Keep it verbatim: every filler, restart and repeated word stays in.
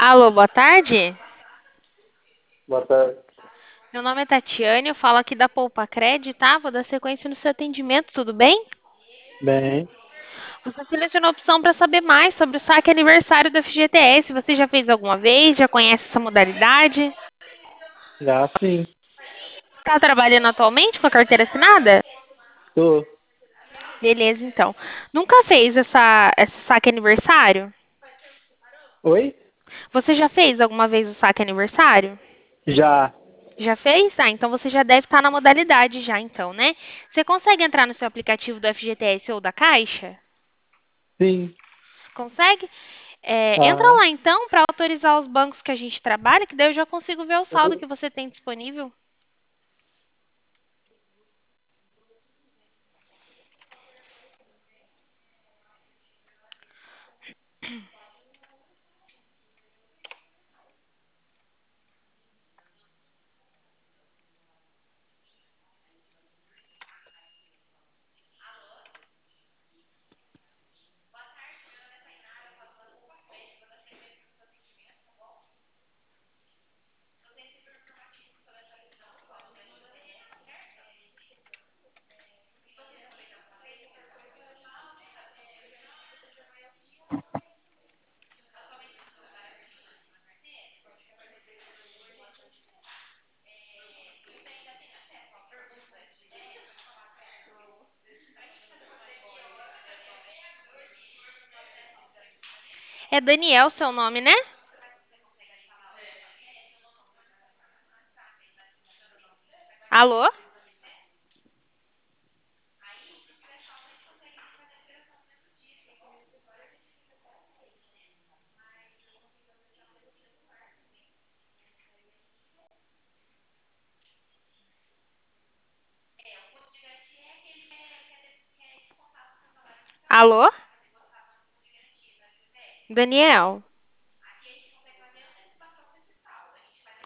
Alô, boa tarde. Boa tarde. Meu nome é Tatiane, eu falo aqui da Poupa Cred, tá? Vou dar sequência no seu atendimento, tudo bem? Bem, Você selecionou a opção para saber mais sobre o saque aniversário do F G T S. Você já fez alguma vez? Já conhece essa modalidade? já sim. Está trabalhando atualmente com a carteira assinada? Tô. Beleza, então. Nunca fez essa, esse saque aniversário? Oi? Você já fez alguma vez o saque aniversário? Já. Já fez? Ah, então você já deve estar na modalidade já, então, né? Você consegue entrar no seu aplicativo do F G T S ou da Caixa? Sim. Consegue? É, entra Aham. lá então para autorizar os bancos que a gente trabalha, que daí eu já consigo ver o saldo que você tem disponível. É Daniel seu nome, né? Alô? Alô? Daniel?